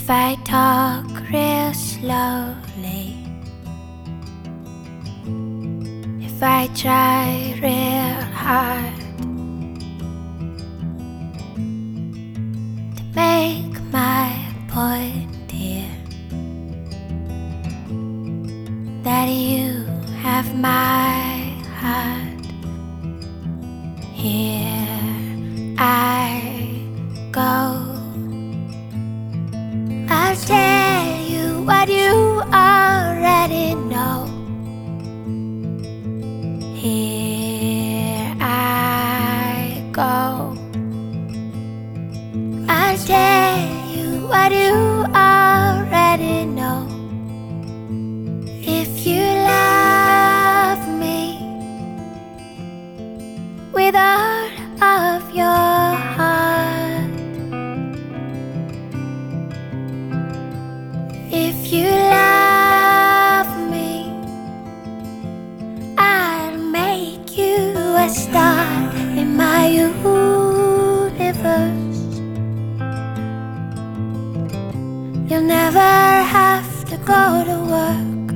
I talk real slowly, if I try real hard to make my point here, that you have my heart, here I go. I'll tell you what you already know. Here I go. I'll tell you what you already know. If you love me with all of your heart, if you love me, I'll make you a star in my universe. You'll never have to go to work.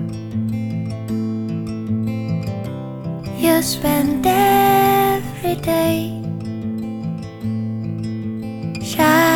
You'll spend every day shining